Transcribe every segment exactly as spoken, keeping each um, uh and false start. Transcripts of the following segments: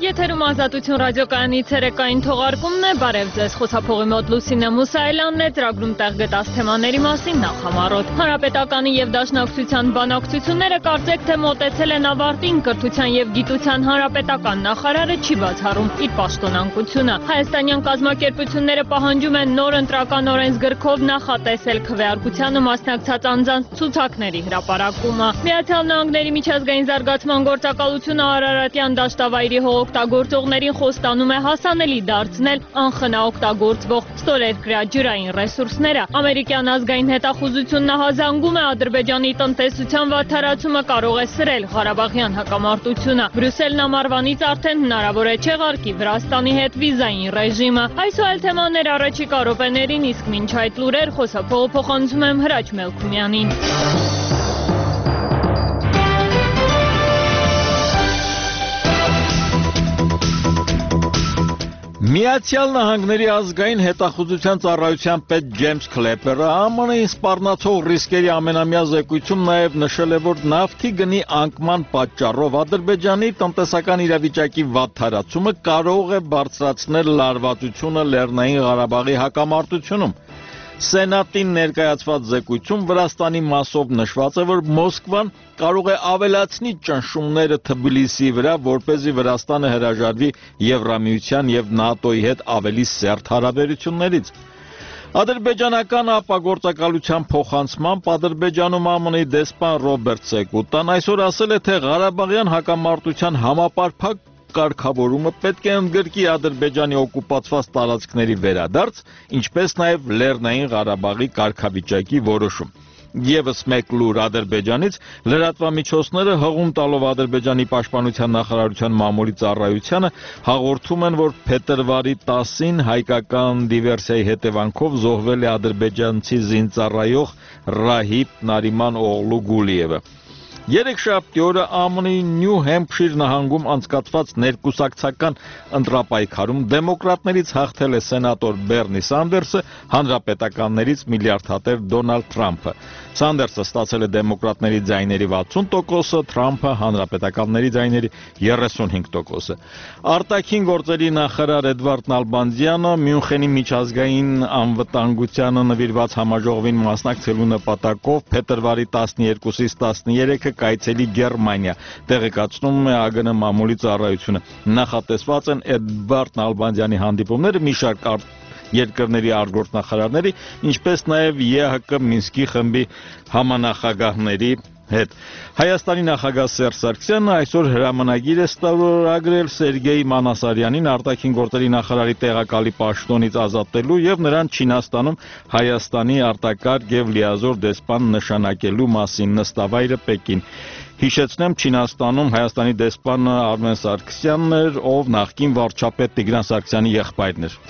Եթերում ազատություն ռադիոկայանի ցերեկային թողարկումն է, բարև ձեզ, խոսափողի մոտ Լուսինե Մուսայելյանն է, ծրագրում տեղ գտած թեմաների մասին նախամարոտ։ Հանրապետականի եւ Դաշնակցության բանակցությունները կարծեք թե մոտեցել են ավարտին, կրթության եւ գիտության հանրապետական նախարարը չի բացառում իր պաշտոնանկությունը։ Հայաստանյան կազմակերպությունները պահանջում են նոր ընտրական օրենսգրքով նախատեսել քվեարկությանը մասնակցած անձանց ցուցակների հրապարակումը։ Միացյալ Նահանգների միջազգային զարգացման գործակալությունը Արարատյան դաշտավայրի օգտագործողներին խոստանում է հասանելի դարձնել անխնա օգտագործվող ստորերկրյա ջրային ռեսուրսները։ Ամերիկյան ազգային հետախուզությունն հազանգում է Ադրբեջանի տնտեսության վատթարացումը կարող է սրել Ղարաբաղյան հակամարտությունը։ Բրյուսելն ամառվանից արդեն հնարավոր է չեղարկի Վրաստանի հետ վիզային ռեժիմը։ Այս ու այլ թեմաներ առաջիկա րոպեներին, իսկ մինչ այդ լուրեր խոսափողը փոխանցում եմ Հրաչ Մելքումյանին։ Միացյալ Նահանգների ազգային հետախուզության ծառայության պետ Ջեյմս Քլեպերը ԱՄՆ -ին սպառնացող ռիսկերի ամենամյա զեկույցում նաև նշել է, որ նավթի գնի անկման պատճառով Ադրբեջանի տնտեսական իրավիճակի վատթարացումը կարող է բարձրացնել լարվածությունը Լեռնային Ղարաբաղի հակամարտությունում։ Սենատին ներկայացված զեկույցում Վրաստանի մասով նշված է, որ Մոսկվան կարող է ավելացնի ճնշումները Թբիլիսիի վրա, որպեսզի Վրաստանը հրաժարվի Եվրամիության եւ ՆԱՏՕ-ի հետ ավելի սերտ հարաբերություններից։ Ադրբեջանական ապագործակալության փոխանցմամբ Ադրբեջանում ԱՄՆ-ի դեսպան Ռոբերտ Սեկուտան այսօր ասել է, թե Ղարաբաղյան հակամարտության համապարփակ կարգավորումը պետք է ընդգրկի Ադրբեջանի օկուպացված տարածքների վերադարձ, ինչպես նաև Լեռնային Ղարաբաղի կարգավիճակի որոշում։ Եվս մեկ լուր Ադրբեջանից լրատվամիջոցները հղում տալով Ադրբեջանի պաշտպանության նախարարության մամուլի ծառայությանը հաղորդում են, որ փետրվարի տասին հայկական դիվերսիայի հետևանքով զոհվել է ադրբեջանցի զինծառայող Ռահիբ Նարիման Օղլու Գուլիևը։ Երեքշաբթի օրը ԱՄՆ-ի Նյու Հեմփշիր նահանգում անցկացված ներկուսակցական ընտրապայքարում դեմոկրատներից հաղթել է սենատոր Բերնի Սանդերսը, հանրապետականներից միլիարդատեր Դոնալդ Թրամփը։ Սանդերսը ստացել է դեմոկրատների ձայների վաթսուն տոկոսը, Թրամփը հանրապետականների ձայների երեսունհինգ տոկոսը։ Արտաքին գործերի նախարար Էդվարդ Նալբանդյանը Մյունխենի միջազգային անվտանգությանը նվիրված համաժողովին մասնակցելու նպատակով փետրվարի տասներկուսից տասներեքը կայցելի Գերմանիա, տեղեկացնում է ԱԳՆ մամուլի ծառայությունը։ Նախատեսված են Էդվարդ Նալբանդյանի հանդիպումները մի շարք երկրների արտգործնախարարների, ինչպես նաև ԵՀԿ Մինսկի խմբի համանախագահների հետ։ Հայաստանի նախագահ Սերժ Սարգսյանը այսօր հրամանագիր է ստորագրել Սերգեյ Մանասարյանին արտաքին գործերի նախարարի տեղակալի պաշտոնից ազատելու եւ նրան Չինաստանում Հայաստանի արտակարգ եւ լիազոր դեսպան նշանակելու մասին։ Նստավայրը Պեկին։ Հիշեցնեմ, Չինաստանում Հայաստանի դեսպանը Արմեն Սարգսյանն էր, ով նախկին վարչապետ Տիգրան Սարգսյանի եղբայրն էր։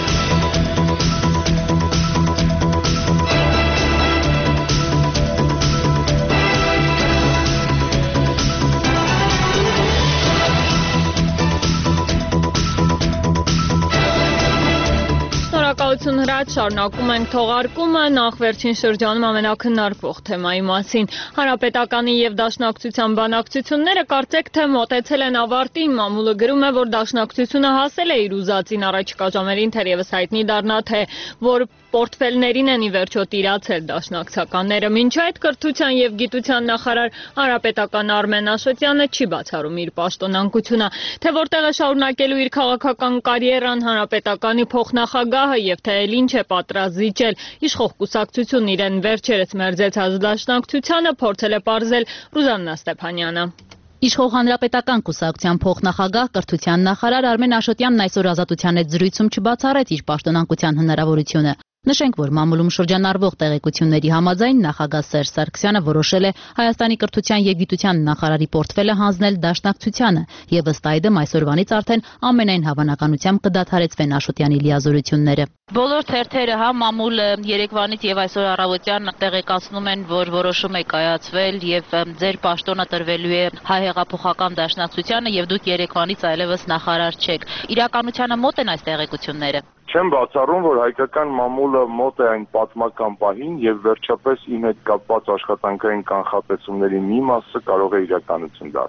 Շնորհակալություն Հրաչ, շարունակում ենք թողարկումը, նախ վերջին շրջանում ամենակննարկվող թեմայի մասին։ Հանրապետականի եւ Դաշնակցության բանակցությունները կարծեք թե մոտեցել են ավարտին, մամուլը գրում է, որ Դաշնակցությունը հասել է իր ուզածին, առաջիկա ժամերին թերևս հայտնի դառնա, թե որ պորտֆելներին են ի վերջո տիրացել դաշնակցականները։ Մինչ այդ կրթության եւ գիտության նախարար հանրապետական Արմեն Աշոտյանը չի բացառում իր պաշտոնանկությունը, թե որտեղ է շարունակելու իր քաղաքական կարիերան հանրապետականի փոխնախագահը եւ թե էլ ինչ է պատրաստ զիջել իշխող կուսակցությունն իրեն վերջերս մերձեցած դաշնակցությանը, փորձել է պարզել Ռուզաննա Ստեփանյանը։ Իշխող հանրապետական կուսակցության փոխնախագահ կրթության նախարար Արմեն Աշոտյանն այսօր Ազատության հետ զրույցում չբացառեց իր պաշտոնանկության հնարավորությունը։ Նշենք, որ մամուլում շրջանառվող տեղեկությունների համաձայն նախագահ Սերժ Սարգսյանը որոշել է Հայաստանի կրթության եւ գիտության նախարարի պորտֆելը հանձնել Դաշնակցությանը եւ ըստ այդմ այսօրվանից արդեն ամենայն հավանականությամբ կդադարեցվեն Աշոտյանի լիազորությունները։ Բոլոր թերթերը, հա մամուլը երեկվանից եւ այսօր առավոտյան տեղեկացնում են, որ որոշում է կայացվել եւ ձեր պաշտոնը տրվելու է Հայ հեղափոխական Դաշնակցությանը եւ դուք երեկվանից այլևս նախարար չեք։ Իրականությանը մոտ են այս տեղեկությունները։ Չեմ բացառում, որ հայկական մամուլը մոտ է այն պատմական պահին եւ վերջապես իմ հետ կապված աշխատանքային կանխատեսումների մի մասը կարող է իրականություն դառնալ։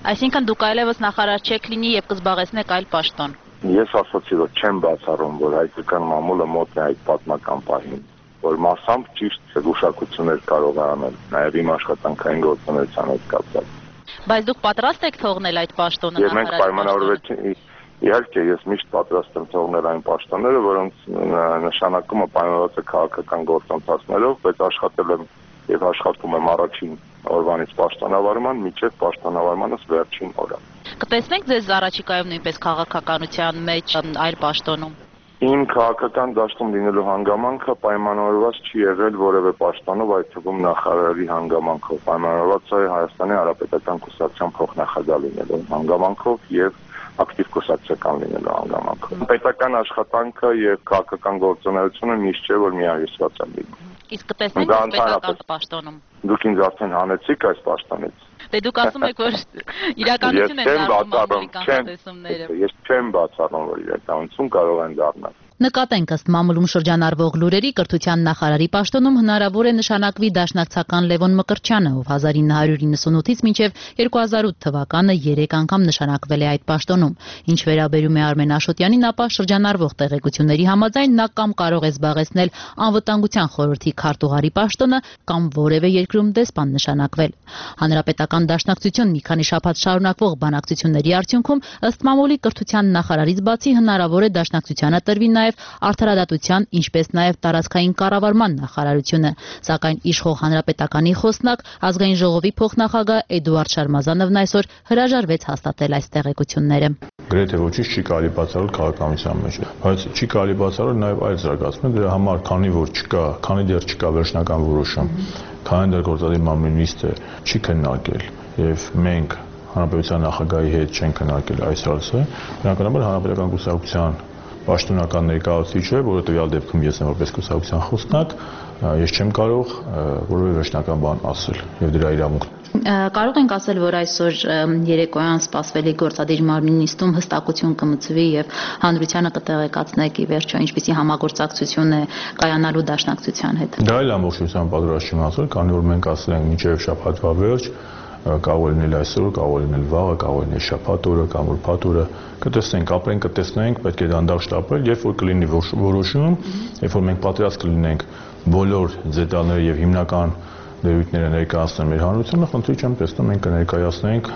Այսինքն դուք այլևս նախարար չեք լինի եւ կզբաղեցնեք այլ պաշտոն։ Ես ասացի, որ չեմ բացառում, որ հայկական մամուլը մոտ է այդ պատմական պահին, որ մասամբ ճիշտ զգուշակություններ կարող է անել, նաեւ իմ աշխատանքային գործունեության հետ կապված։ Բայց դուք պատրաստ եք թողնել այդ պաշտոնը նախարարի։ Եվ մենք պայմանավորվեցինք, իհարկե ես միշտ պատրաստ եմ թողնել այն պաշտոնները, որոնց նշանակումը պայմանավորված է քաղաքական գործընթացներով, բայց աշխատել եմ եւ աշխատում եմ առաջին օրվանից պաշտոնավարման մինչեւ պաշտոնավարմանս վերջին օրը։ Կտեսնենք ձեզ առաջիկայում նույնպես քաղաքականության մեջ այլ պաշտոնում։ Իմ քաղաքական դաշտում լինելու հանգամանքը պայմանավորված չի եղել որևէ պաշտոնով, այդ թվում նախարարի հանգամանքով, պայմանավորված է Հայաստանի Հանրապետական Կուսակցության փոխնախագահ լինելու հանգամանքով եւ ակտիվ կուսակցական լինելու հանգամանքով։ Պետական աշխատանքը եւ քաղաքական գործունեությունը միշտ չէ որ միահյուսված են լինում։ Իսկ կտեսնենք պետական պաշտոնում։ Դուք ինձ արդեն հանեցիք այս պաշտոնից։ Դե դուք ասում եք որ իրականություն են դառնում մամուլի կանխատեսումները։ Ես չեմ բացառում որ իրականություն կարող են դառնալ։ Նկատենք ըստ մամուլում շրջանառվող լուրերի կրթության նախարարի պաշտոնում հնարավոր է նշանակվի դաշնակցական Լևոն Մկրտչյանը, ով հազար ինը հարյուր նվաթ մինչև երկու հազար ութ թվականը երեք անգամ նշանակվել է այդ պաշտոնում։ Ինչ վերաբերում է Արմեն Աշոտյանին, ապա շրջանառվող տեղեկությունների համաձայն նա կամ կարող է զբաղեցնել անվտանգության խորհրդի քարտուղարի պաշտոնը կամ որևէ երկրում դեսպան նշանակվել։ Հանրապետական դաշնակցություն մի քանի շաբաթ շարունակվող բանակցությունների արդյունքում ըստ մամուլի կրթության նախարարից բացի հնարավոր է դաշնակցությանը տրվի նաև Արդարադատության, ինչպես նաև տարածքային կառավարման նախարարությունը, սակայն իշխող հանրապետականի խոսնակ ազգային ժողովի փոխնախագահ Էդուարդ Շարմազանովն այսօր հրաժարվեց հաստատել այս տեղեկությունները։ Գրեթե ոչինչ չի կարելի բացառել քաղաքականության մեջ, բայց չի կարելի բացառել նաև այլ զարգացումներ, դրա համար քանի որ չկա, քանի դեռ չկա վերջնական որոշում, քանի դեռ գործադիր մամուլի նիստը չի քննարկել եւ մենք հանրապետության նախագահի հետ չենք քննարկել այս հարցը, բնականաբար հանրապետական կուսակցության պաշտոնական ներկայացուցիչ է, որը տվյալ դեպքում ես եմ որպես կուսակցության խոսնակ, ես չեմ կարող որևէ վերջնական բան ասել եւ դրա իրավունքն։ Կարող ենք ասել, որ այսօր երեկոյան սպասվելի գործադիր մարմնի նիստում հստակություն կմուծվի եւ հանրությանը կտեղեկացնեք ի վերջո ինչպիսի համագործակցություն է կայանալու դաշնակցության հետ։ Դա էլ ամբողջությամբ պատրաստ չեմ ասել, քանի որ մենք ասել ենք մինչեւ շաբաթվա վերջ, կարող է լինել այսօր, կարող է լինել վաղը, կարող է լինել շաբաթ օրը կամ ուրբաթ օրը, կտեսնենք, ապրենք, կտեսնենք, պետք է դանդաղ շտապել, երբ որ կլինի որոշում, երբ որ մենք պատրաստ կլինենք բոլոր դետալները եւ հիմնական դերույթները ներկայացնել մեր հանրությանը, խնդրի չեմ տեսնում, մենք կներկայացնենք։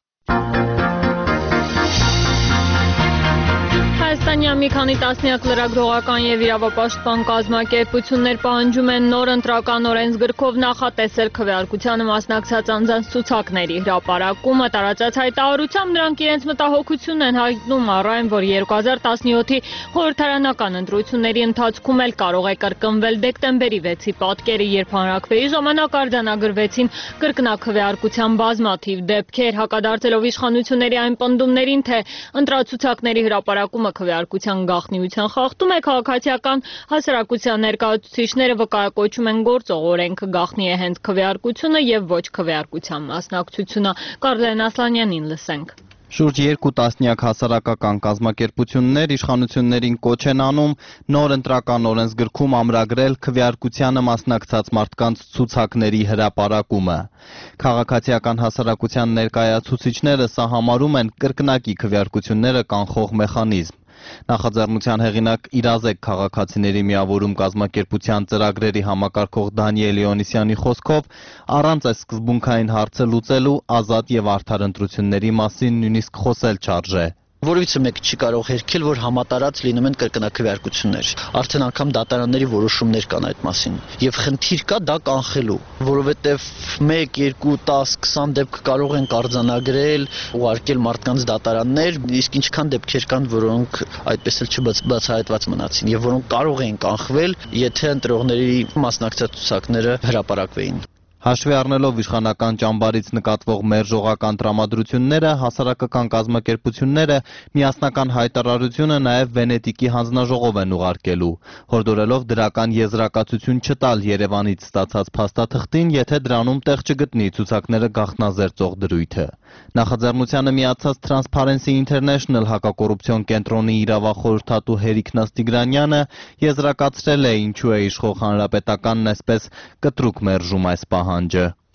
Հայաստանյան մի քանի տասնյակ լրագրողական եւ իրավապաշտպան կազմակերպություններ պահանջում են նոր ընտրական օրենսգրքով նախատեսել քվեարկությանը մասնակցած անձանց ցուցակների հրապարակումը։ Տարածած հայտարարությամբ նրանք իրենց մտահոգությունն են հայտնում առ այն, որ երկու հազար տասնյոթի խորհրդարանական ընտրությունների ընթացքում էլ կարող է կրկնվել դեկտեմբերի վեցի պատկերը, երբ հանրաքվեի ժամանակ արձանագրվեցին կրկնակվեարկության բազմաթիվ դեպքեր, հակադարձելով իշխանությունների այն պնդումներին, թե ընտրացուցակների հրապարակումը քվեարկության գաղտնիության խախտում է, քաղաքացիական հասարակության ներկայացուցիչները վկայակոչում են գործող օրենքը գաղտնի է հենց քվեարկությունը եւ ոչ քվեարկության մասնակցությունը։ Կարլեն Ասլանյանին լսենք։ Շուրջ երկու տասնյակ հասարակական կազմակերպություններ իշխանություններին կոչ են անում նոր ընտրական օրենսգրքում ամրագրել քվեարկությանը մասնակցած մարդկանց ցուցակների հրապարակումը։ Քաղաքացիական հասարակության ներկայացուցիչները սա համարում են կրկնակի քվեարկությունները կանխող մեխանիզմ։ Նախաձեռնության հեղինակ Իրազեկ քաղաքացիների միավորում կազմակերպության ծրագրերի համակարգող Դանիել Իոնիսյանի խոսքով առանց այս սկզբունքային հարցը լուծելու ազատ եւ արդար ընտրությունների մասին նույնիսկ խոսել չարժե։ Որովհետեւ մեկ չի կարող հերքել, որ համատարած լինում են կրկնակվեարկություններ։ Արդեն անգամ դատարանների որոշումներ կան այդ մասին։ Եվ խնդիր կա դա կանխելու, որովհետեւ մեկ, երկու, տասը, քսան դեպք կարող են արձանագրել, ուղարկել մարդկանց դատարաններ, իսկ ինչքան դեպքեր կան, որոնք այդպես էլ չբացահայտված մնացին եւ որոնք կարող են կանխվել, եթե ընտրողների մասնակցած ցուցակները հրապարակվեին։ Հաշվի առնելով իշխանական ճամբարից նկատվող մերժողական տրամադրությունները, հասարակական կազմակերպությունները միասնական հայտարարությունը նաև Վենետիկի հանձնաժողով են ուղարկելու, հորդորելով դրական եզրակացություն չտալ Երևանից ստացած փաստաթղթին, եթե դրանում տեղ չգտնի ցուցակները գաղտնազերծող դրույթը։ Նախաձեռնությանը միացած Transparency International հակակոռուպցիոն կենտրոնի իրավախորհրդատու Հերիկ Նաստիգրանյանը եզրակացրել է ինչու է իշխող հանրապետականն այսպես կտրուկ մերժում այս պահանջը։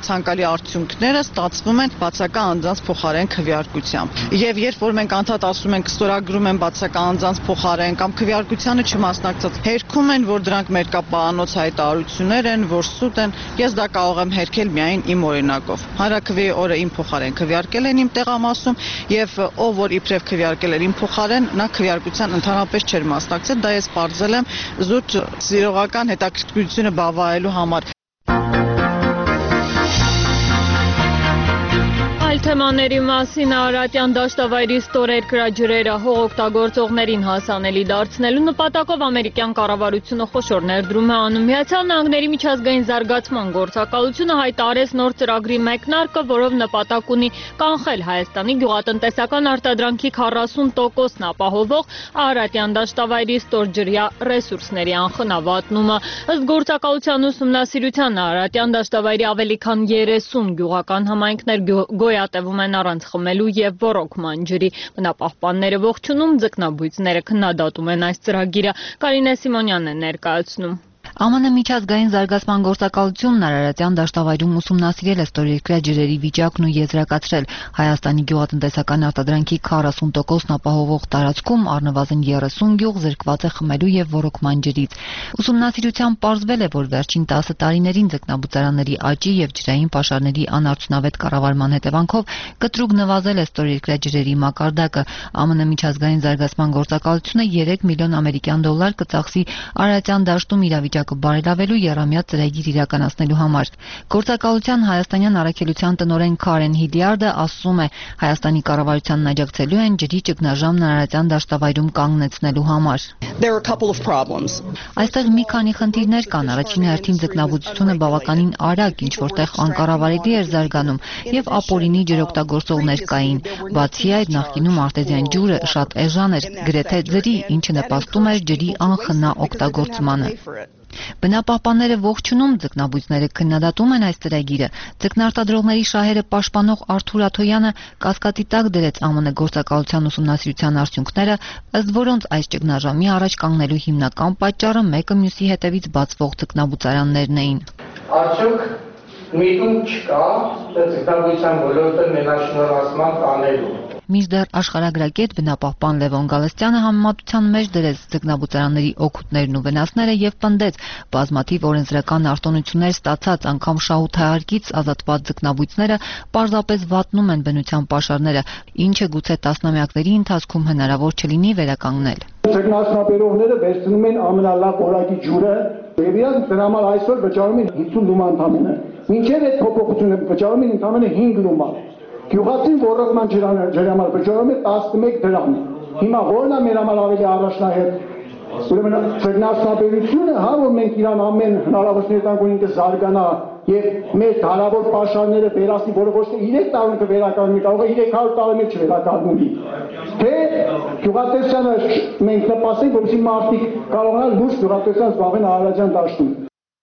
Ցանկալի արդյունքները ստացվում են բացական անձանց փոխարեն քվեարկությամբ։ Եվ երբ որ մենք անդադ ասում ենք ստորագրում են բացական անձանց փոխարեն կամ քվեարկությանը չմասնակցած հերքում են, որ դրանք մերկապահանոց հայտարարություններ են, որ սուտ են, ես դա կարող եմ հերքել միայն իմ օրինակով։ Հանրաքվեի օրը իմ փոխարեն քվեարկել են իմ տեղամասում եւ ով որ իբրև քվեարկել էր իմ փոխարեն, նա քվեարկության ընդհանրապես չէր մասնակցել, դա ես բարձել եմ զուտ սիրողական հետաքրքրությունը բավարարելու համար։ Այլ թեմաների մասին Արարատյան դաշտավայրի ստորերկրաջրերը հողօգտագործողներին հասանելի դարձնելու նպատակով ամերիկյան կառավարությունը խոշոր ներդրում է անում։ Միացյալ Նահանգների միջազգային զարգացման գործակալությունը հայտարարեց նոր ծրագրի մեկնարկը, որով նպատակ ունի կանխել Հայաստանի գյուղատնտեսական արտադրանքի քառասուն տոկոսն ապահովող Արարատյան դաշտավայրի ստորջրյա ռեսուրսների անխնավատնումը։ Ըստ գործակալության ուսումնասիրության Արարատյան դաշտավայրի ավելի քան երեսուն գյուղական համայնքներ գոյ ատևում են առանց խմելու եւ ոռոգման ջրի։ Բնապահպանները ողջունում, ձկնաբույծները քննադատում են այս ծրագիրը։ Կարինե Սիմոնյանն է ներկայացնում։ Է Մ Ն միջազգային զարգացման գործակալությունն Արարատյան դաշտավայրում ուսումնասիրել է ստորերկրյա ջրերի վիճակն ու եզրակացրել Հայաստանի գյուղատնտեսական արտադրանքի քառասուն տոկոսն ապահովող տարածքում առնվազն երեսուն գյուղ զրկված է խմելու եւ ոռոգման ջրից։ Ուսումնասիրությամբ պարզվել է, որ վերջին տասը տարիներին ձկնաբուծարանների աճի եւ ջրային պաշարների անարդյունավետ կառավարման հետևանքով կտրուկ նվազել է ստորերկրյա ջրերի մակարդակը։ Է Մ Ն միջազգային զարգացման գործակալությունը երեք միլիոն ամերիկյան դոլար կծախսի Արարատյան դաշտում իրավիճակը բարելավելու եռամյա ծրագիր իրականացնելու համար։ Գործակալության հայաստանյան առաքելության տնօրեն Քարեն Հիլիարդը ասում է, Հայաստանի կառավարությանն աջակցելու են ջրի ճգնաժամն Արարատյան դաշտավայրում կանգնեցնելու համար։ Այստեղ մի քանի խնդիրներ կան։ Առաջին հերթին ձկնաբուծությունը բավականին արագ, ինչ որտեղ անկառավարելի էր զարգանում, եւ ապօրինի ջրօգտագործողներ կային։ Բացի այդ, նախկինում արտեզյան ջուրը շատ էժան էր, գրեթե ձրի, ինչը նպաստում էր ջրի անխնա օգտագործմանը։ Բնապահպանները ողջունում, ձկնաբույծները քննադատում են այս ծրագիրը։ Ձկնարտադրողների շահերը պաշտպանող Արթուր Աթոյանը կասկածի տակ դրեց Ա Մ Ն գործակալության ուսումնասիրության արդյունքները, ըստ որոնց այս ճգնաժամի առաջ կանգնելու հիմնական պատճառը մեկը մյուսի հետևից բացվող ձկնաբուծարաններն էին։ Արդյոք միտում չկա ձկնաբույծության ոլորտը մենաշնորհացման տանելու։ Մինչդեռ աշխարհագրագետ բնապահպան Լևոն Գալստյանը համեմատության մեջ դրեց ձկնաբուծարանների օգուտներն ու վնասները եւ պնդեց, բազմաթիվ օրենսդրական արտոնություններ ստացած անգամ շահութայարգից ազատված ձկնաբույծները պարզապես վատնում են բնության պաշարները, ինչը գուցե տասնամյակների ընթացքում հնարավոր չլինի վերականգնել։ Ձկնասնապերողները վերցնում են ամենալավ որակի ջուրը եւ իրենք դրա համար այսօր վճարում են հինգ լումա ընդամենը։ Մինչեւ այդ փոփոխությունը վճարում են ընդամենը հինգ լումա։ Գյուղացին ոռոգման ջրի համար վճարում է տասնմեկ դրամ։ Հիմա որն է մեր համար ավելի առաջնահերթ։ Ուրեմն ձկնասնապերությունը, հա, որ մենք իրան ամեն հնարավորություններ տանք, որ ինքը զարգանա եւ մեր հարավոր պաշարները վերացնի, որը ոչ թե երեք տարում կվերականգնի, կարող է երեք հարյուր տարի մեջ վերականգնի։ Թե գյուղատնտեսությանը մենք նպաստենք, որպեսզի մարդիկ կարողանան լուրջ գյուղատնտեսությամբ զբաղվել Արարատյան դաշտում։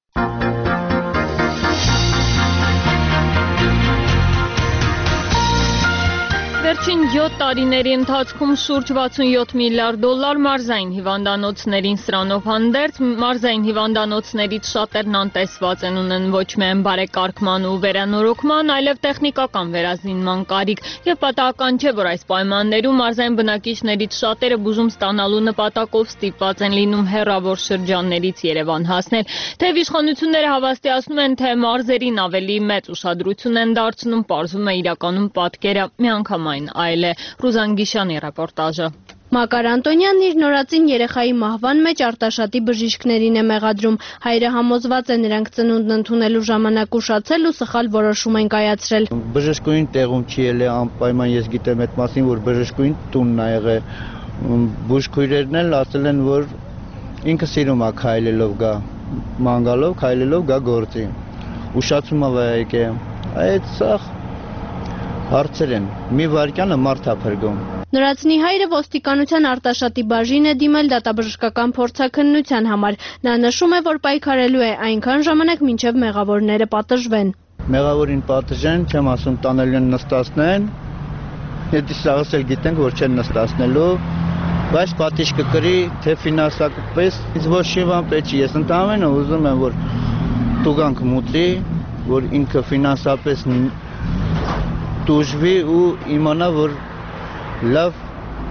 Վերջին յոթ տարիների ընթացքում շուրջ վաթսունյոթ միլիարդ դոլար մարզային հիվանդանոցներին սրանով հանդերձ, մարզային հիվանդանոցներից շատերն անտեսված են ունեն ոչ միայն բարեկարգման ու վերանորոգման, այլև տեխնիկական վերազինման կարիք, եւ պատահական չէ, որ այս պայմաններում մարզային բնակիչներից շատերը բուժում ստանալու նպատակով ստիպված են լինում հեռավոր շրջաններից Երևան հասնել։ Թեև իշխանությունները հավաստիացնում են, թե մարզերին ավելի մեծ ուշադրություն են դարձնում, պարզվում է իրականում պատկերը միանգամայն այլ է։ Ռուզան Գիշյանի ռեպորտաժը։ Մակար Անտոնյանն իր նորածին երեխայի մահվան մեջ Արտաշատի բժիշկներին է մեղադրում։ Հայրը համոզված է, նրանք ծնունդն ընդունելու ժամանակ ուշացել ու սխալ որոշում են կայացրել։ Բժշկուհին տեղում չի ելել, անպայման ես գիտեմ այդ մասին, որ բժշկուհին տունն է եղել։ Բուժքույրերն էլ ասել են, որ ինքը սիրում է քայլելով գա, ման գալով, քայլելով գա գործի։ Ուշացումը վայ եկե։ Այդ սախ հարցեր են, մի վարկյանը մարդ է փրկում։ Նորածնի հայրը ոստիկանության Արտաշատի բաժին է դիմել դատաբժշկական փորձաքննության համար։ Նա նշում է, որ պայքարելու է այնքան ժամանակ, մինչև մեղավորները պատժվեն։ Մեղավորին պատժեն, չեմ ասում տանելու են նստացնեն, եթե սաղս էլ գիտենք, որ չեն նստացնելու, բայց պատիժ կկրի, թե ֆինանսապես, ոչ շիվան պետք չի, ես ընդամենը ուզում եմ, որ տուգանք մուծի, որ ինքը ֆինանսապես դուժվի ու իմանա, որ լավ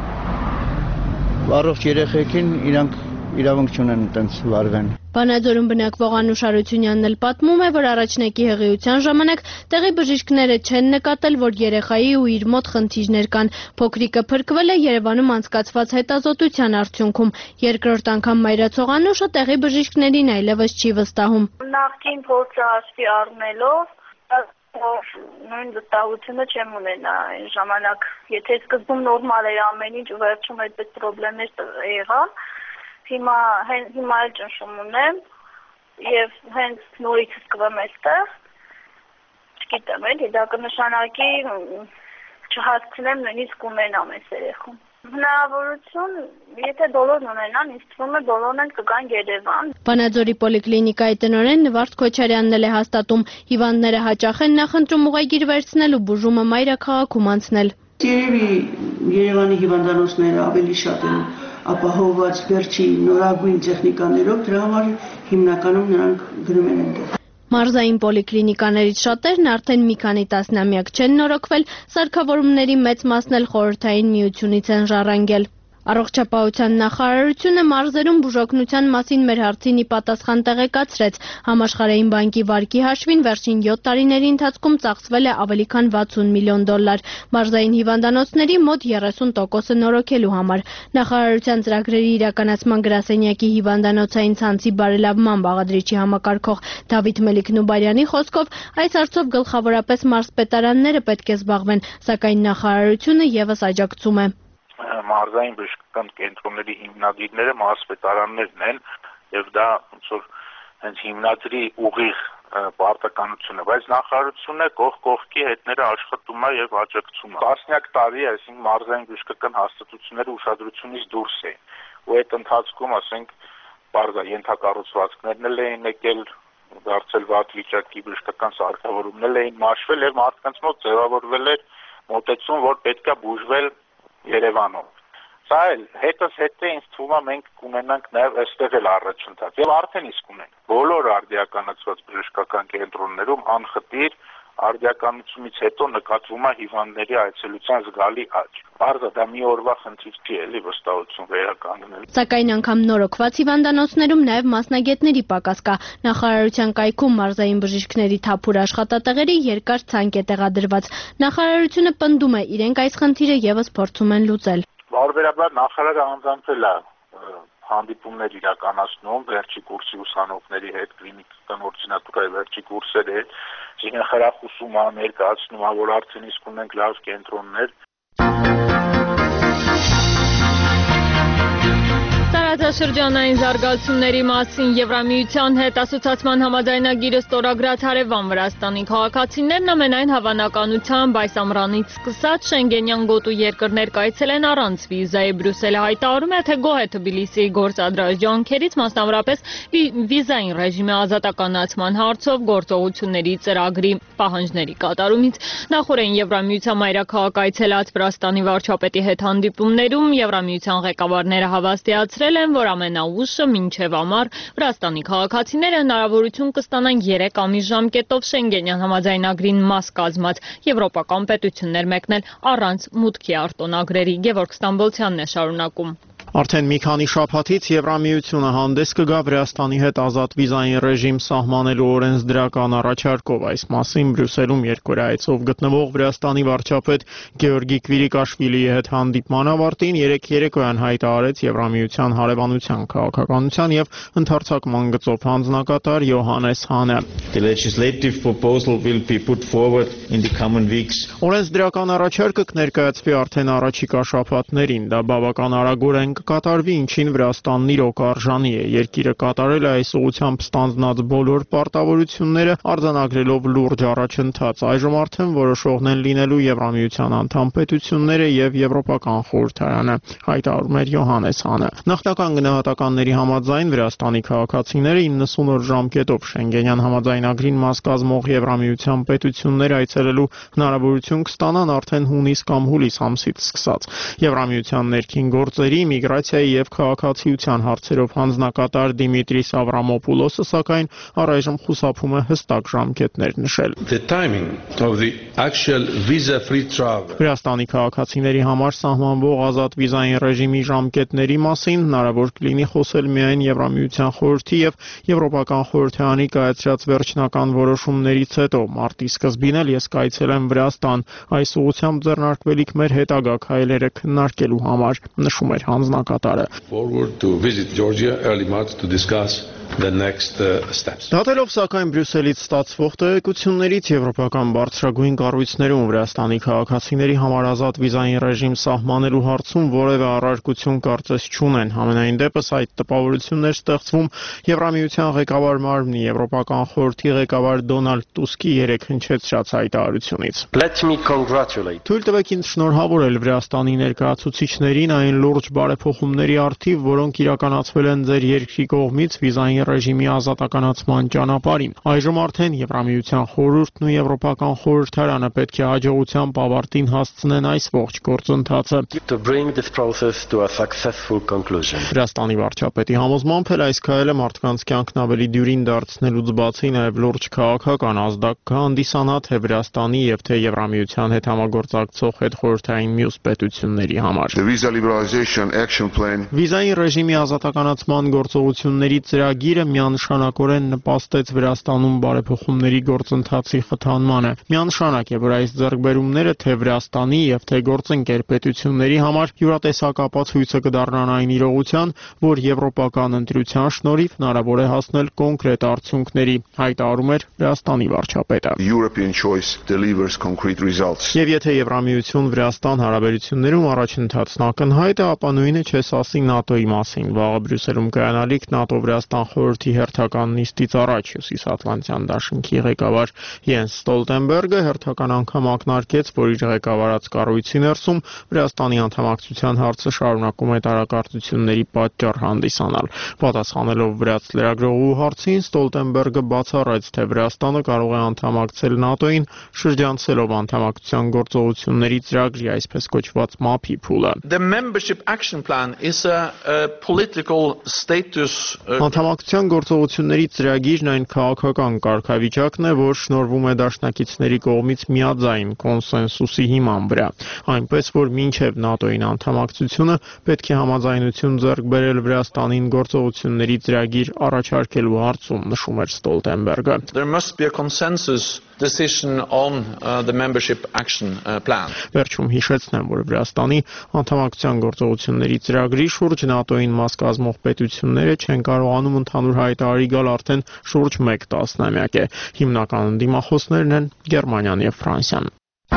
առողջ երեխեքին իրանք իրավունք չունեն այդպես վարվեն։ Վանաձորում բնակվող Անուշ Արությունյանն էլ պատմում է, որ առաջնակի հղիության ժամանակ տեղի բժիշկները չեն նկատել, որ երեխայի ու իր մոտ խնդիրներ կան։ Փոքրիկը փրկվել է Երևանում անցկացված հետազոտության արդյունքում։ Երկրորդ անգամ մայրացող Անուշը տեղի բժիշկներին այլևս չի վստահում։ Նախկին փորձը հաշվի առնելով նույն վստահությունը չեմ ունենա այն ժամանակ, եթե սկզբում նորմալ էր ամեն ինչ ու վերջում այդպես խնդիրներ եղան, հիմա հիմա էլ ճնշում ունեմ եւ հենց նորից սկսեմ այստեղ, չգիտեմ էլի, դա կնշանակի չհասցնեմ նույնիսկ ունենամ այս երեխուն։ Հնարավորություն, եթե բոլորն ունենան, ինձ թվում է բոլորն էլ կգան Երևան։ Վանաձորի պոլիկլինիկայի տնօրեն Նվարդ Քոչարյանն էլ է հաստատում, հիվանդները հաճախ են նախընտրում ուղեգիր վերցնել ու բուժումը մայրաքաղաքում անցնել։ Երևի Երևանի հիվանդանոցները ավելի շատ են ապահովված վերջի նորագույն տեխնիկաներով, դրա համար հիմնականում նրանք գնում են այնտեղ։ Մարզային պոլիկլինիկաներից շատերն արդեն մի քանի տասնամյակ չեն նորոգվել, սարքավորումների մեծ մասն էլ Խորհրդային Միությունից են ժառանգել։ Առողջապահության նախարարությունը մարզերում բուժօգնության մասին մեր հարցին ի պատասխան տեղեկացրեց, Համաշխարհային բանկի վարկի հաշվին վերջին յոթ տարիների ընթացքում ծախսվել է ավելի քան վաթսուն միլիոն դոլար, մարզային հիվանդանոցների մոտ երեսուն տոկոսը նորոգելու համար։ Նախարարության ծրագրերի իրականացման գրասենյակի հիվանդանոցային ցանցի բարելավման բաղադրիչի համակարգող Դավիթ Մելիք-Նուբարյանի խոսքով այս հարցով գլխավորապես մարզպետարանները պետք է զբաղվեն, սակայն նախարարությունը ևս աջակցում է։ Մարզային բժշկական կենտրոնների հիմնադիրները մարզպետարաններն են եւ դա ոնց որ հենց հիմնադրի ուղիղ պարտականություն է, բայց նախարարությունը կողք կողքի հետները աշխատում է եւ աջակցում է։ Տասնյակ տարի է, այսինքն մարզային բժշկական հաստատությունները ուշադրությունից դուրս էին ու այդ ընթացքում, ասենք, բարձր ենթակառուցվածքներն էլ էին եկել, դարձել վատ վիճակի բժշկական սարքավորումներ էին մաշվել եւ մարդկանց մոտ ձևավորվել էր մոտեցում, որ պետք է բուժվել Երևանում։ Սա էլ հետս հետը ինձ թվում է մենք կունենանք նաև այստեղ էլ առաջընթաց եւ արդեն իսկ ունենք բոլոր արդիականացված բժշկական կենտրոններում անխտիր արդիականությունից հետո նկատվում է հիվանդների այցելության զգալի աճ։ Բարձր դա մի օրվա խնդիր չի էլի վստահություն վերականգնել։ Սակայն անգամ նորոգված հիվանդանոցներում նաև մասնագետների պակաս կա։ Նախարարության կայքում մարզային բժիշկների թափուր աշխատատեղերի երկար ցանկ է տեղադրված։ Նախարարությունը պնդում է, իրենք այս խնդիրը եւս փորձում են լուծել։ Բարբերաբար նախարարը անձամբ է հանդիպումներ իրականացնում վերջի կուրսի ուսանողների հետ, կլինիկական օրդինատուրայի վերջի կուրսերի հետ, այսինքն խրախուսում է, ներկայացնում է, որ արդեն իսկ ունենք լավ կենտրոններ։ Տարածաշրջանային զարգացումների մասին Եվրամիության հետ ասոցիացման համաձայնագիրը ստորագրած հարևան Վրաստանի քաղաքացիներն ամենայն հավանականությամբ այս ամռանից սկսած Շենգենյան գոտու երկրներ կայցել են առանց վիզայի։ Բրյուսելը հայտարարում է, թե գոհ է Թբիլիսիի գործադրած ջանքերից, մասնավորապես վիզային ռեժիմի ազատականացման հարցով գործողությունների ծրագրի պահանջների կատարումից։ Նախորդին Եվրամիության մայրաքաղաք այցելած Վրաստանի վարչապետի հետ հանդիպումներում Եվրամիության ղեկավարները հավաստիացրել են, որ ամենաուշը մինչև ամառ Վրաստանի քաղաքացիները հնարավորություն կստանան երեք ամիս ժամկետով Շենգենյան համաձայնագրին մաս կազմած եվրոպական պետություններ մեկնել առանց մուտքի արտոնագրերի։ Գևորգ Ստամբոլցյանն է շարունակում։ Արդեն մի քանի շաբաթից Եվրամիությունը հանդես կգա Վրաստանի հետ ազատ վիզային ռեժիմ սահմանելու օրենսդրական առաջարկով։ Այս մասին Բրյուսելում երկօրյա այցով գտնվող Վրաստանի վարչապետ Գեորգի Կվիրիկաշվիլիի հետ հանդիպման ավարտին երեկ երեկոյան հայտարարեց Եվրամիության հարևանության քաղաքականության եւ ընդարձակման գծով հանձնակատար Յոհանես Հանը։ The legislative proposal will be put forward in the coming weeks. Օրենսդրական առաջարկը կներկայացվի արդեն առաջիկա շաբաթներին։ Դա բավական արագորեն կկատարվի, ինչին Վրաստանն իրոք արժանի է։ Երկիրը կատարել է այս ուղղությամբ ստանձնած բոլոր պարտավորությունները, արձանագրելով լուրջ առաջընթաց։ Այժմ արդեն որոշողն են լինելու Եվրամիության անդամ պետությունները եւ Եվրոպական խորհրդարանը, հայտարարում էր Յոհանես Հանը։ Նախնական գնահատականների համաձայն Վրաստանի քաղաքացիները իննսուն օր ժամկետով Շենգենյան համաձայնագրին մաս կազմող Եվրամիության պետություններ այցելելու հնարավորություն կստանան արդեն հունիս կամ հուլիս ամսից սկսած։ Եվրամիության ներքին գործերի, միգրացիայի եւ քաղաքացիության հարցերով հանձնակատար Դիմիտրիս Ավրամոպուլոսը սակայն առայժմ խուսափում է հստակ ժամկետներ նշել։ The timing of the actual visa-free travel. Վրաստանի քաղաքացիների համար սահմանվող ազատ վիզային ռեժիմի ժամկետների մասին հնարավոր կլինի խոսել միայն Եվրամիության խորհրդի եւ Եվրոպական խորհրդարանի կայացրած վերջնական որոշումներից հետո։ Մարտի սկզբին էլ ես կայցելեմ Վրաստան այս ուղղությամբ ձեռնարկվելիք մեր հետագա քայլերը քննարկելու համար, նշում էր հանձնակատարը։ Forward to visit Georgia early March to discuss the next uh, steps. Դատելով սակայն Բրյուսելից ստացվող տեղեկություններից եվրոպական բարձրագույն կառույցներում Վրաստանի քաղաքացիների համար ազատ վիզային ռեժիմ սահմանելու հարցում որևէ առարկություն կարծես չունեն։ Համենայն դեպս այդ տպավորություններ ստեղծվում Եվրամիության ղեկավար մարմնի Եվրոպական խորհրդի ղեկավար Դոնալդ Տուսկի երեկ հնչեցրած հայտարարությունից։ Let me congratulate. Թույլ տվեք ինձ շնորհավորել Վրաստանի ներկայացուցիչներին այն լուրջ բարեփոխումների առթիվ, որոնք իրականացվել են ձեր երկրի կողմից վիզային ռեժիմի ազատականացման ճանապարհին։ Այժմ արդեն Եվրամիության խորհուրդն ու Եվրոպական խորհրդարանը պետք է հաջողությամբ ավարտին հասցնեն այս ողջ գործընթացը։ To bring this process to a successful conclusion. Վրաստանի վարչապետի համոզմամբ էլ այս քայլը մարդկանց կյանքն ավելի դյուրին դարձնելուց բացի նաև լուրջ քաղաքական ազդակ կհանդիսանա թե Վրաստանի եւ թե Եվրամիության հետ համագործակցող հետխորհրդային մյուս պետությունների համար։ The visa liberalization action plan. Վիզային ռեժիմի ազատականացման գործողությունների ծրագիրը միանշանակորեն նպաստեց Վրաստանում բարեփոխումների գործընթացի խթանմանը։ Միանշանակ է, որ այս ձեռքբերումները թե Վրաստանի եւ թե գործընկեր պետությունների համար յուրատեսակ ապացույցը կդառնան այն իրողության, որ եվրոպական ընտրության շնորհիվ հնարավոր է հասնել կոնկրետ արդյունքների, հայտարարում էր Վրաստանի վարչապետը։ European choice delivers concrete results. Եվ եթե Եվրամիություն-Վրաստան հարաբերություններում առաջընթացն ակնհայտ է, ապա նույնը չես ասի ՆԱՏՕ-ի մասին։ Վաղը Բրյուսելում կայանալիք ՆԱՏՕ-Վրաստան խորհրդի հերթական նիստից առաջ Հյուսիսատլանտյան դաշինքի ղեկավար Յենս Ստոլտենբերգը հերթական անգամ ակնարկեց, որ իր ղեկավարած կառույցի ներսում Վրաստանի անդամակցության հարցը շարունակում է տարակարծությունների պատճառ հանդիսանալ։ Պատասխանելով վրաց լրագրողու հարցին, Ստոլտենբերգը բացառեց, թե Վրաստանը կարող է անդամակցել ՆԱՏՕ-ին, շրջանցելով անդամակցության գործողությունների ծրագրի այսպես կոչված մափի փուլը։ The membership action plan is a, a political status. Անդամակցության գործողությունների ծրագիրն այն քաղաքական կարգավիճակն է, որ շնորհվում է դաշնակիցների կողմից միաձայն կոնսենսուսի հիման վրա։ Այնպես որ մինչև ՆԱՏՕ-ին անդամակցությունը պետք է համաձայնություն ձեռք բերել Վրաստանին գործողությունների ծրագիր առաջարկելու հարցում, նշում էր Ստոլտենբերգը։ There must be a consensus decision on uh, the membership action uh, plan. Վերջում հիշեցնեմ, որ Վրաստանի անդամակցության գործողությունների ծրագրի շուրջ ՆԱՏՕ-ին մաս կազմող պետությունները չեն կարողանում ընդհանուր հայտարարի գալ արդեն շուրջ մեկ տասնամյակ է։ Հիմնական ընդդիմախոսներն են Գերմանիան եւ Ֆրանսիան։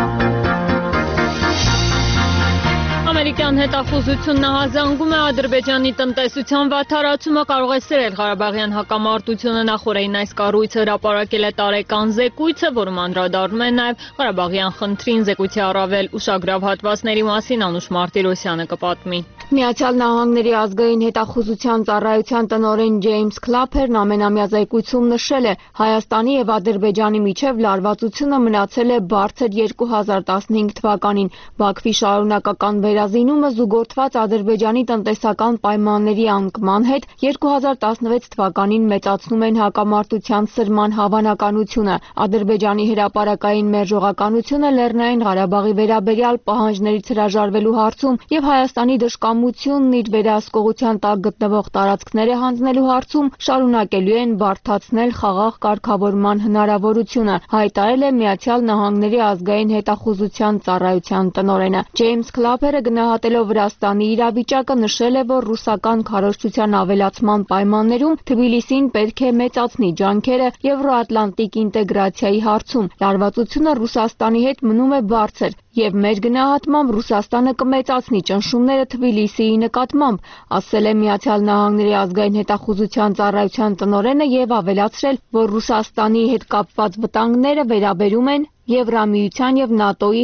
Ամերիկյան հետախուզությունն հազանգում է Ադրբեջանի տնտեսության վատթարացումը կարող է սրել Ղարաբաղյան հակամարտությունը։ Նախորդին այս կառույցը հրապարակել է տարեկան զեկույցը, որում անդրադառնում է նաև Ղարաբաղյան խնդրին։ Զեկույցի առավել ուշագրավ հատվածների մասին Անուշ Մարտիրոսյանը կպատմի։ Միացյալ Նահանգների ազգային հետախուզության ծառայության տնօրեն Ջեյմս Քլափերն ամենամյա զեկույցում նշել է, Հայաստանի եւ Ադրբեջանի միջև լարվածությունը մնացել է բարձր երկու հազար տասնհինգ թվականին։ Բաքվի շարունակական վերազինումը զուգորդված Ադրբեջանի տնտեսական պայմանների անկման հետ երկու հազար տասնվեց թվականին մեծացնում են հակամարտության սրման հավանականությունը։ Ադրբեջանի հրապարակային մերժողականությունը Լեռնային Ղարաբաղի վերաբերյալ պահանջներից հրաժարվելու հարցում եւ Հայաստանի դժկամությունն իր վերահսկողության տակ գտնվող տարածքները հանձնելու հարցում շարունակելու են բարդացնել խաղաղ կարգավորման հնարավորությունը, հայտարարել է Միացյալ Նահանգների ազգային հետախուզության ծառայության տնօրենը։ Ջեյմս Քլափերը գնահատելով Վրաստանի իրավիճակը նշել է, որ ռուսական քարոզչության ավելացման պայմաններում Թբիլիսին պետք է մեծացնի ջանքերը եվրոատլանտիկ ինտեգրացիայի հարցում։ Լարվածությունը Ռուսաստանի հետ մնում է բարձր եւ մեր գնահատմամբ Ռուսաստանը կմեծացնի ճնշումները Թբիլիսիի նկատմամբ, ասել է Միացյալ Նահանգների ազգային հետախուզության ծառայության տնօրենը եւ ավելացրել, որ Ռուսաստանի հետ կապված վտանգները վերաբերում են Եվրամիության եւ ՆԱՏՕ-ի հետ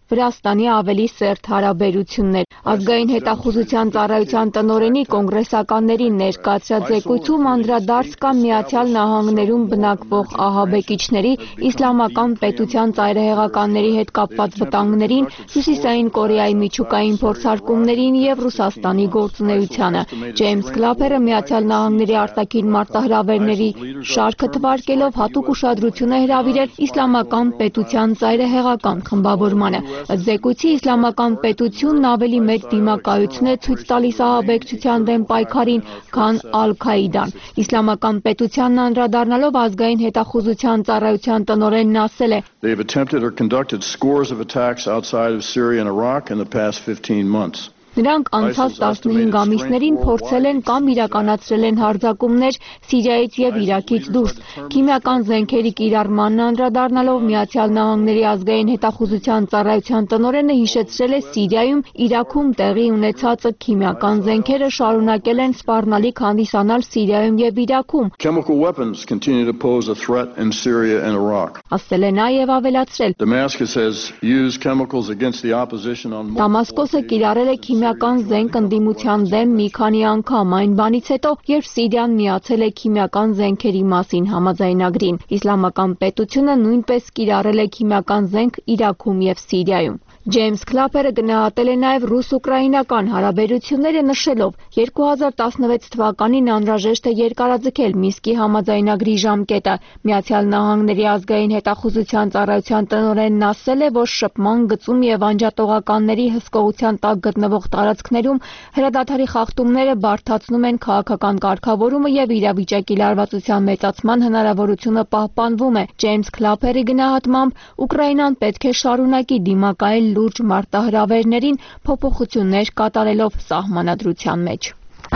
Վրաստանի ավելի սերտ հարաբերություններ։ Ազգային հետախուզության ծառայության տնօրենի կոնգրեսականներին ներկայացրած զեկույցում անդրադարձ կա Միացյալ Նահանգներում բնակվող ահաբեկիչների, իսլամական պետության ծայրահեղականների հետ կապված վտանգներին, Հյուսիսային Կորեայի միջուկային փորձարկումներին եւ Ռուսաստանի գործունեությանը։ Ջեյմս Քլափերը Միացյալ Նահանգների արտաքին մարտահրավերների շարքը թվարկելով հատուկ ուշադրություն է հրավիրել իսլամական պետության ծայրահեղական խմբավորմանը։ Զեկույցի իսլամական պետությունն ավելի մեծ դիմակայություն է ցույց տալիս ահաբեկչության դեմ պայքարին, քան Ալ-Քաիդան։ Իսլամական պետությանն անդրադառնալով ազգային հետախուզության ծառայության տնօրենն ասել է. They have attempted or conducted scores of attacks outside of Syria and Iraq in the past fifteen months. Նրանք անցած տասնհինգ ամիսներին փորձել են կամ իրականացրել են հարձակումներ Սիրիայից եւ Իրաքից դուրս։ Քիմիական զենքերի կիրառմանն անդրադառնալով Միացյալ Նահանգների ազգային հետախուզության ծառայության տնօրենը հիշեցրել է Սիրիայում, Իրաքում տեղի ունեցածը քիմիական զենքերը շարունակել են սպառնալիք հանդիսանալ Սիրիայում եւ Իրաքում։ Chemical weapons continue to pose a threat in Syria and Iraq. Ասել է նաեւ ավելացրել. Damascus has used chemicals against the opposition on Դամասկոսը կիրառել է քիմիական Քիմիական զենք ընդդիմության դեմ մի քանի անգամ այն բանից հետո, երբ Սիրիան միացել է քիմիական զենքերի մասին համաձայնագրին։ Իսլամական պետությունը նույնպես կիրառել է քիմիական զենք Իրաքում եւ Սիրիայում։ Ջեյմս Քլափերը գնահատել է նաև ռուս-ուկրաինական հարաբերությունները նշելով. երկու հազար տասնվեց թվականին անհրաժեշտ է երկարաձգել Մինսկի համաձայնագրի ժամկետը։ Միացյալ Նահանգների ազգային հետախուզության ծառայության տնօրենն ասել է, որ շփման գծում եւ անջատողականների հսկողության տակ գտնվող տարածքներում հրադադարի խախտումները բարդացնում են քաղաքական կարգավորումը եւ իրավիճակի լարվածության մեծացման հնարավորությունը պահպանվում է։ Ջեյմս Քլափերի գնահատմամբ Ուկրաինան պետք է շարունակի դիմակայել լուրջ մարտահրավերներին փոփոխություններ կատարելով սահմանադրության մեջ։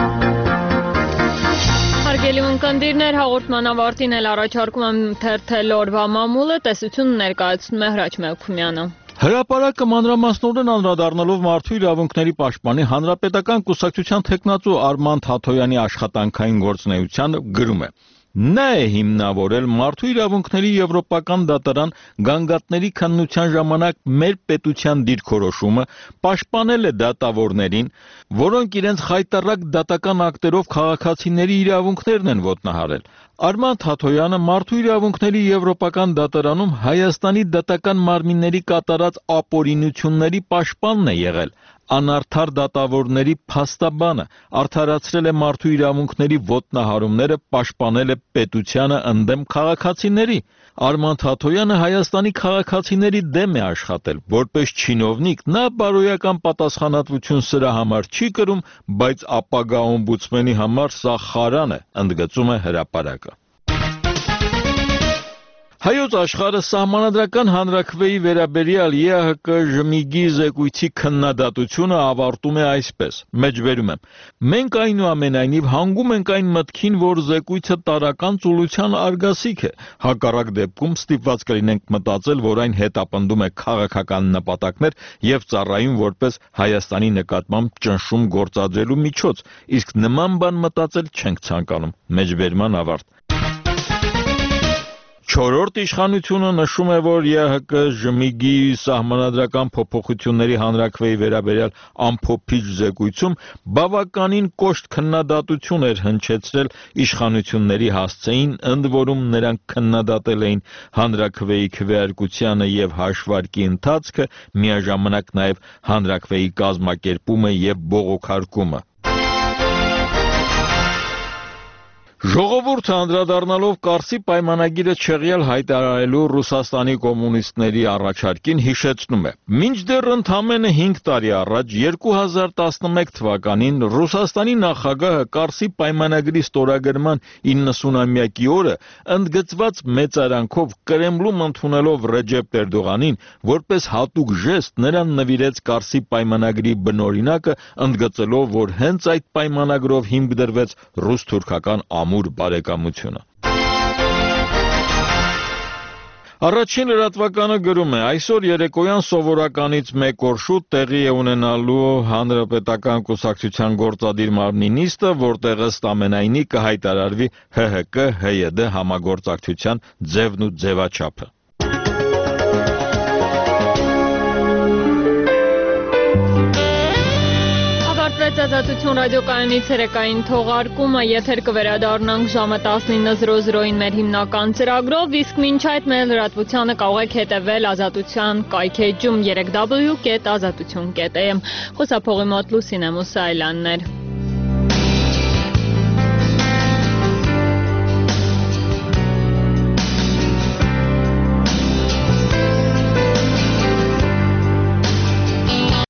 Հարգելի ունկնդիրներ, հաղորդման ավարտին էլ առաջարկում եմ թերթել օրվա մամուլը, տեսություն ներկայացնում է Հրաչ Մելքումյանը։ Հրապարակը մանրամասնորեն անդրադառնալով մարդու իրավունքների պաշտպանի հանրապետական կուսակցության թեկնածու Արման Թաթոյանի աշխատանքային գործունեությանը գրում է. Նա է հիմնավորել մարդու իրավունքների եվրոպական դատարան գանգատների քննության ժամանակ մեր պետության դիրքորոշումը, պաշտպանել է դատավորներին, որոնք իրենց խայտառակ դատական ակտերով քաղաքացիների իրավունքներն են ոտնահարել։ Արման Թաթոյանը մարդու իրավունքների եվրոպական դատարանում Հայաստանի դատական մարմինների կատարած ապօրինությունների պաշտպանն է եղել։ Անարդար դատավորների փաստաբանը արդարացրել է մարդու իրավունքների ոտնահարումները, պաշտպանել է պետությանը ընդդեմ քաղաքացիների։ Արման Թաթոյանը Հայաստանի քաղաքացիների դեմ է աշխատել, որպես չինովնիկ նա բարոյական պատասխանատվություն սրա համար չի կրում, բայց ապագա օմբուդսմենի համար սա խարան է, ընդգծում է հրապարակը։ Հայոց աշխարհը սահմանադրական հանրաքվեի վերաբերյալ ԵԱՀԿ ժմիգի զեկույցի քննադատությունը ավարտում է այսպես. Մեջբերում եմ. Մենք այնուամենայնիվ հանգում ենք այն մտքին, որ զեկույցը տարրական ծուլության արգասիք է։ Հակառակ դեպքում ստիպված կլինենք մտածել, որ այն հետապնդում է քաղաքական նպատակներ եւ ծառայում որպես Հայաստանի նկատմամբ ճնշում գործադրելու միջոց, իսկ նման բան մտածել չենք ցանկանում։ Մեջբերման ավարտ։ Չորրորդ իշխանությունը նշում է, որ ԵԱՀԿ ժմիգի սահմանադրական փոփոխությունների հանրաքվեի վերաբերյալ ամփոփիչ զեկույցում բավականին կոշտ քննադատություն էր հնչեցրել իշխանությունների հասցեին, ընդ որում նրանք քննադատել էին հանրաքվեի քվեարկությանը եւ հաշվարկի ընթացքը, միաժամանակ նաեւ հանրաքվեի կազմակերպումը եւ բողոքարկումը։ Ժողովուրդը անդրադառնալով Կարսի պայմանագիրը չեղյալ հայտարարելու Ռուսաստանի կոմունիստների առաջարկին հիշեցնում է. Մինչդեռ ընդամենը հինգ տարի առաջ երկու հազար տասնմեկ թվականին Ռուսաստանի նախագահը Կարսի պայմանագրի ստորագրման իննսունամյակի օրը ընդգծված մեծարանքով Կրեմլում ընդունելով Ռեջեփ Էրդողանին որպես հատուկ ժեստ նրան նվիրեց Կարսի պայմանագրի բնօրինակը, ընդգծելով, որ հենց այդ պայմանագրով հիմք դրվեց ռուս-թուրքական ամուր բարեկամությունը։ Առաջին լրատվականը գրում է. այսօր երեկոյան սովորականից մեկ օր շուտ տեղի է ունենալու Հանրապետական կուսակցության գործադիր մարմնի նիստը, որտեղ ըստ ամենայնի կհայտարարվի ՀՀԿ ՀՅԴ համագործակցության ձևն ու ձևաչափը։ Ազատություն ռադիոկայանի ցերեկային թողարկումը եթեր կվերադառնանք ժամը տասնինը զրո զրոին մեր հիմնական ծրագրով, իսկ մինչ այդ մեր լրատվությանը կարող եք հետևել Ազատության կայքէջում երեք w կետ ազատություն կետ am։ Խոսափողի մոտ Լուսինե Մուսայելյանն էր։